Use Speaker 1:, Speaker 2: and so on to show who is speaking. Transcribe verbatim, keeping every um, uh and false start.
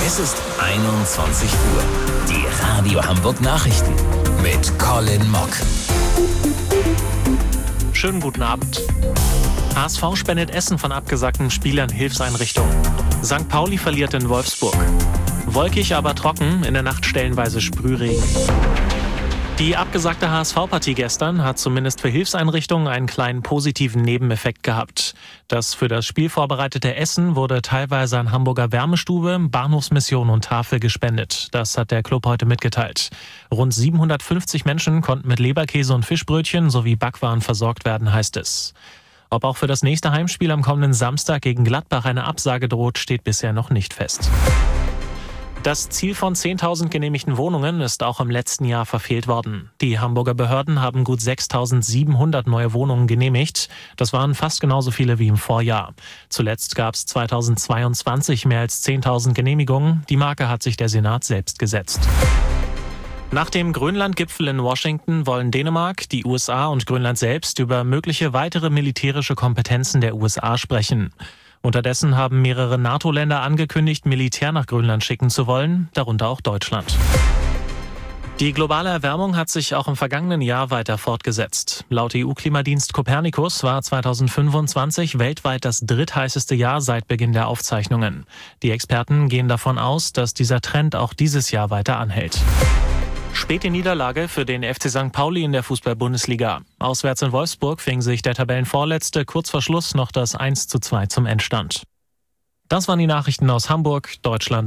Speaker 1: Es ist einundzwanzig Uhr. Die Radio Hamburg Nachrichten mit Colin Mock.
Speaker 2: Schönen guten Abend. H S V spendet Essen von abgesagten Spielern Hilfseinrichtungen. Sankt Pauli verliert in Wolfsburg. Wolkig, aber trocken, in der Nacht stellenweise Sprühregen. Die abgesagte H S V-Partie gestern hat zumindest für Hilfseinrichtungen einen kleinen positiven Nebeneffekt gehabt. Das für das Spiel vorbereitete Essen wurde teilweise an Hamburger Wärmestube, Bahnhofsmission und Tafel gespendet. Das hat der Club heute mitgeteilt. Rund siebenhundertfünfzig Menschen konnten mit Leberkäse und Fischbrötchen sowie Backwaren versorgt werden, heißt es. Ob auch für das nächste Heimspiel am kommenden Samstag gegen Gladbach eine Absage droht, steht bisher noch nicht fest. Das Ziel von zehntausend genehmigten Wohnungen ist auch im letzten Jahr verfehlt worden. Die Hamburger Behörden haben gut sechstausendsiebenhundert neue Wohnungen genehmigt. Das waren fast genauso viele wie im Vorjahr. Zuletzt gab es zweitausendzweiundzwanzig mehr als zehntausend Genehmigungen. Die Marke hat sich der Senat selbst gesetzt. Nach dem Grönland-Gipfel in Washington wollen Dänemark, die U S A und Grönland selbst über mögliche weitere militärische Kompetenzen der U S A sprechen. Unterdessen haben mehrere NATO-Länder angekündigt, Militär nach Grönland schicken zu wollen, darunter auch Deutschland. Die globale Erwärmung hat sich auch im vergangenen Jahr weiter fortgesetzt. Laut E U-Klimadienst Copernicus war zweitausendfünfundzwanzig weltweit das drittheißeste Jahr seit Beginn der Aufzeichnungen. Die Experten gehen davon aus, dass dieser Trend auch dieses Jahr weiter anhält. Späte Niederlage für den F C Sankt Pauli in der Fußball-Bundesliga. Auswärts in Wolfsburg fing sich der Tabellenvorletzte kurz vor Schluss noch das eins zu zwei zum Endstand. Das waren die Nachrichten aus Hamburg, Deutschland.